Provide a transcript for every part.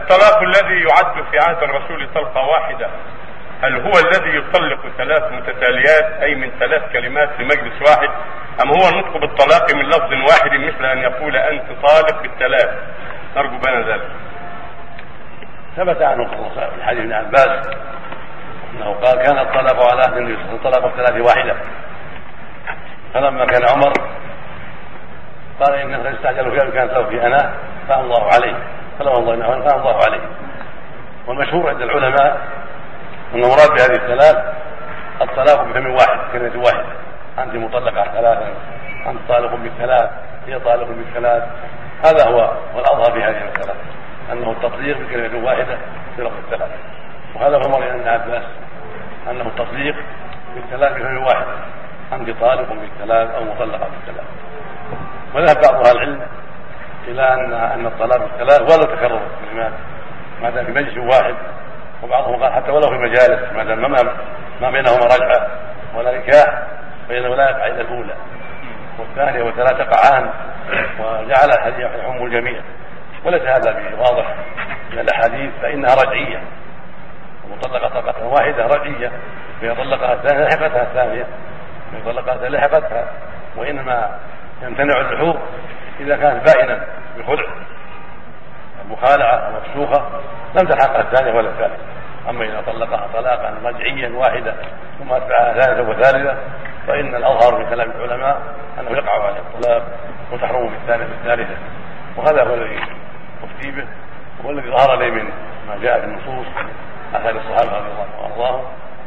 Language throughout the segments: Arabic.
الطلاق الذي يعد في عهد الرسول طلقة واحدة هل هو الذي يطلق 3 متتاليات أي من 3 كلمات في مجلس واحد، أم هو النطق بالطلاق من لفظ واحد مثل أن يقول أنت طالق بالثلاث؟ نرجو بنا ذلك. ثبت عنه في حديث ابن عباس أنه قال كان الطلاق على عهد النبي صلى الله عليه وسلم طلاق 3 واحدة، فلما كان عمر قال إن استعجلوا فيها كانت له في أنا فأن الله عليه، فلو الله إنه فأن الله عليه. والمشهور عند العلماء أن المراد بهذه 3 الطلاق بفم واحد، كلمة واحدة، أنت مطلقة 3، أنت طالق ب3، هي طالق ب3. هذا هو والأظهر في هذه المسألة أنه التطليق بكلمة واحدة في لفظ 3، وهذا هو مراد ابن عباس أنه التطليق بالثلاث بفم واحد، أنت طالق ب3 أو مطلقة ب3. وذهب بعض أهل العلم إلى أن الطلاق ب3 ولا تكرر الكلمات ما دام في مجلس واحد، وبعضهم قال حتى ولو في مجالس ما دام ما بينهما رجعة ولا نكاح فإنه لا يقع إلا الأولى والثانية والثلاث تقعان، وجعل الحديث يعم الجميع. وليس هذا به واضح من الأحاديث، فإنها رجعية، ومطلقة طلقة واحدة رجعية، فإذا طلقها الثانية لحقتها الثانية، فإذا طلقها الثانية لحقتها، وإنما يمتنع اللحوق إذا كانت بائنا بخلع مخالعة مفسوخة لم تلحقها الثانية ولا الثالثة. أما إذا طلقها طلاقا رجعيا واحدة ثم أتبعها 3 وثالثة فإن الأظهر من كلام العلماء أنه يقع على الطلاق وتحرم بالثانية والثالثة. وهذا هو الذي أفتي به، هو الذي ظهر لي من ما جاء في النصوص أثر الصحابة رضي الله عنهم وأرضاهم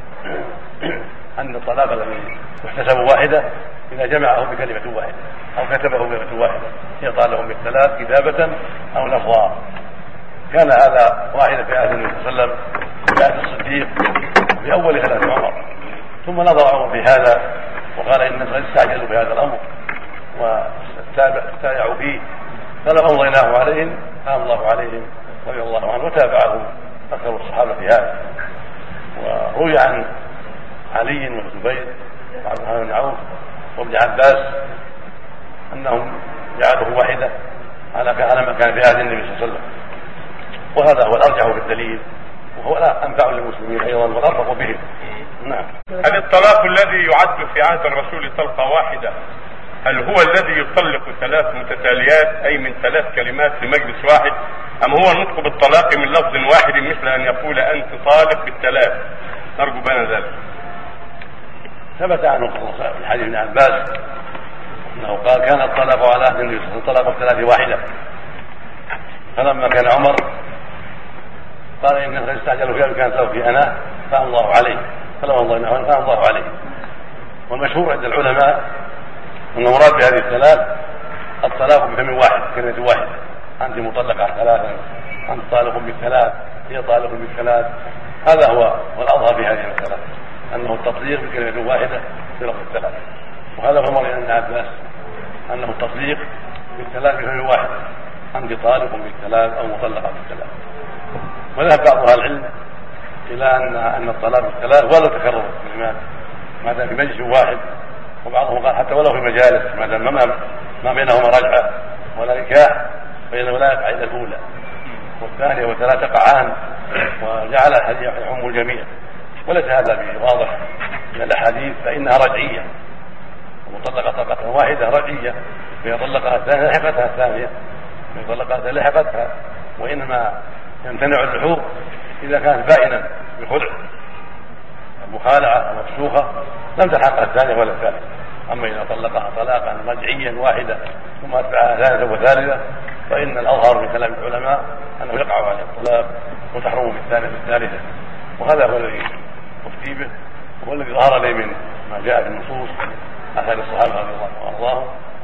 أن الطلاق الذي يحتسب واحدة إذا جمعه بكلمة واحدة أو كتبه بكلمة واحدة هي طالق ب3 كتابة أو لفظا. كان هذا واحدة في عهد النبي صلى الله عليه وسلم في عهد الصديق في أول خلافة عمر، ثم نظر عمر في هذا وقال إن الناس استعجلوا في هذا الأمر وتابعوا فيه، فلو أمضيناه عليهم قام الله عليهم رضي الله عنه، وتابعه أكثر الصحابة في هذا. وروي عن علي والزبير وعبد الرحمن بن عوف وابن عباس أنهم جعلوه واحدة على ما كان في عهد النبي صلى الله عليه وسلم، وهذا هو الأرجح في الدليل وهو أنفع للمسلمين أيضا والأرفق بهم. نعم. هل الطلاق الذي يعد في عهد الرسول طلقة واحدة هل هو الذي يطلق 3 متتاليات أي من 3 كلمات في مجلس واحد، أم هو النطق بالطلاق من لفظ واحد مثل أن يقول أنت طالق بالثلاث؟ نرجو بنا ذلك. ثبت عنه في حديث ابن عباس أنه قال كان الطلاق على عهد النبي صلى الله عليه وسلم طلاق 3 واحدة، فلما كان عمر قال إن الناس استعجلوا فيها كانت له في أنا فأن الله عليه، فلو الله إنه فأن الله عليه. والمشهور عند العلماء أن المراد بهذه 3 الطلاق بفم واحد، كلمة واحدة، أنت مطلقة 3، أنت طالق ب3، هي طالق ب3. هذا هو والأظهر في هذه المسألة أنه التطليق بكلمة واحدة في لفظ 3، وهذا هو مراد ابن عباس أنه التطليق بالثلاث بفم واحد، أنت طالق ب3 أو مطلقة ب3. وذهب بعض أهل العلم إلى أن الطلاق ب3 ولا تكرر الكلمات ما دام في مجلس واحد، وبعضهم قال حتى ولو في مجالس ما دام ما بينهما رجعة ولا نكاح فإنه لا يقع إلا الأولى والثانية والثلاث تقعان، وجعل الحديث يعم الجميع. وليس هذا به واضح من الأحاديث، فإنها رجعية، ومطلقة طلقة واحدة رجعية، فإذا طلقها الثانية لحقتها الثانية، فإذا طلقها الثانية لحقتها، وإنما يمتنع اللحوق إذا كانت بائنا بخلع مخالعة مفسوخة لم تلحقها الثانية ولا الثالثة. أما إذا طلقها طلاقا رجعيا واحدة ثم أتبعها 3 وثالثة فإن الأظهر من كلام العلماء أنه يقع على الطلاق وتحرم بالثانية والثالثة. وهذا هو الذي أفتي به، هو الذي ظهر لي من ما جاء في النصوص أثر الصحابة رضي الله عنهم وأرضاهم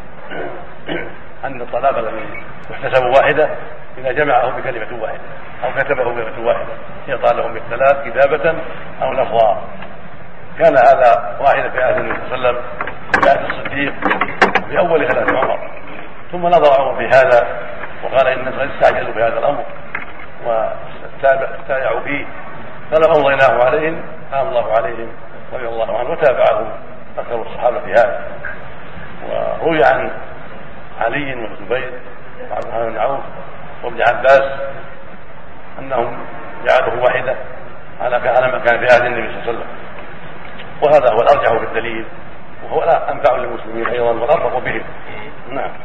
أن الطلاق الذي يحتسب واحدة إذا جمعه بكلمة واحدة أو كتبه بكلمة واحدة هي طالق ب3 كتابة أو لفظا. كان هذا واحدة في عهد النبي صلى الله عليه وسلم في عهد الصديق في أول خلافة عمر، ثم نظر عمر في هذا وقال إن الناس استعجلوا في هذا الأمر وتابعوا فيه، فلو أمضيناه عليهم قام الله عليهم رضي الله عنه، وتابعه أكثر الصحابة في هذا. وروي عن علي والزبير وعبد الرحمن بن عوف وابن عباس انهم جعلوه واحده على ما كان في عهد النبي صلى الله عليه وسلم، وهذا هو الارجح في الدليل وهو لا انفع للمسلمين ايضا والارفق بهم. نعم.